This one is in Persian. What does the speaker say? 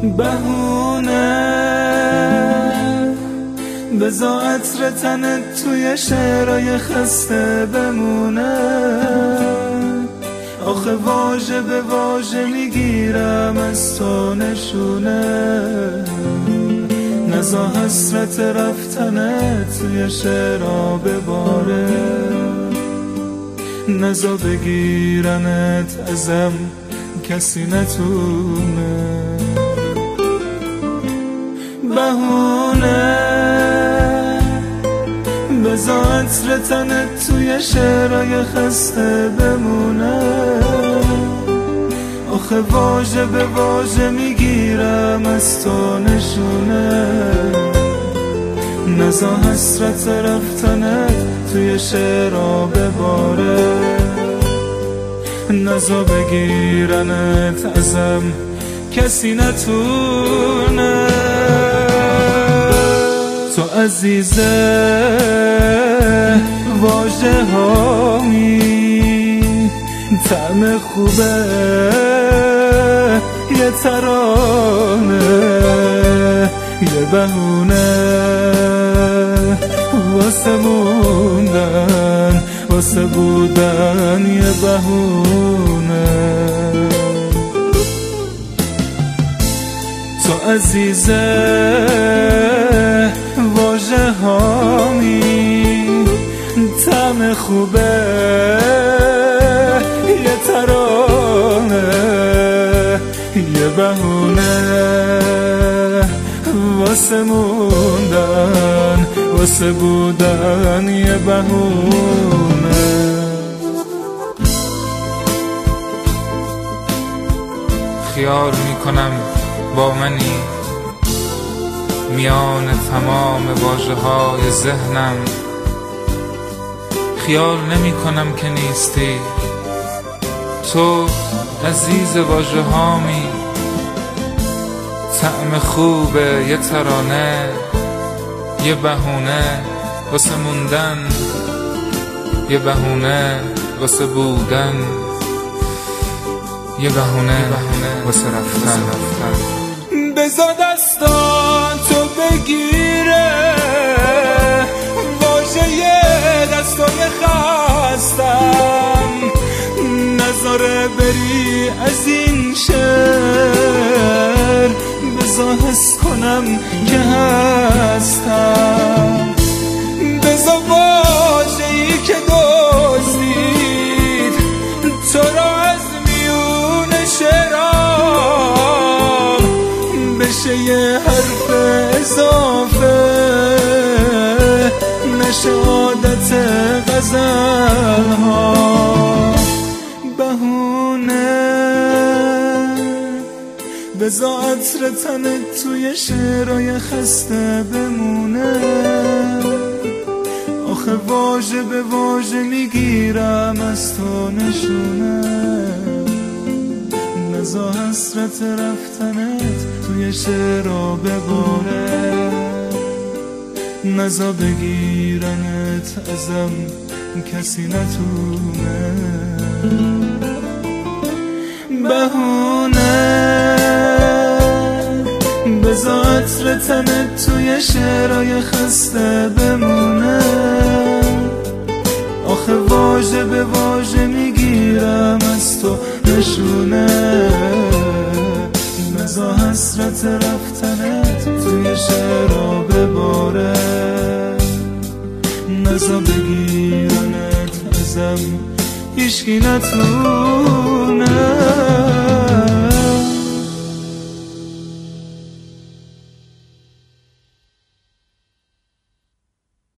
بهونه بزا عطر تنت توی شعرهای خسته بمونه. آخه واژه به واژه میگیرم از تو نشونه. نزا حسرت رفتنت توی شعرها بباره. نزا بگیرنت ازم کسی نتونه. بهونه بزا عطر تنت توی شعرهای خسته بمونه. آخه واژه به واژه میگیرم از تو نشونه. نزا حسرت رفتنت توی شعرها بباره. نزا بگیرنت ازم کسی نتونه. تو عزیزه واژه هامی طعم خوبه یه ترانه یه بهونه واسه موندن واسه بودن یه بهونه. تو عزیزه واژه هامی طعم خوبه یه ترانه یه بهونه واسه موندن واسه بودن یه بهونه. خیال میکنم با منی میان تمام واژه های ذهنم. خیال نمی کنم که نیستی تو عزیز واژه هامی طعم خوبه یه ترانه یه بهونه واسه موندن یه بهونه واسه بودن یه بهونه واسه رفتن. بزا دستاتو بگیره واژه دستای خستم. نذاره بری از این شهر. بزا حس کنم که هستم. بزا واژه‌ای که دزدید تو را از میون شعرام بشه یه حرف اضافه نشه عادت غزل‌ها. بهونه بزا عطر تنت توی شعرهای خسته بمونه. آخه واژه به واژه میگیرم از تو نشونه. نزا حسرت رفتنت توی شعرها بباره. نزا بگیرنت ازم کسی نتونه. بهونه بزا عطر تنت توی شعرهای خسته بمونه. آخه واژه به واژه میگیرم از تو نشونه. نزا حسرت رفتنت توی شعرها بباره. نزا بگیرنت ازم هیچکی نتونه.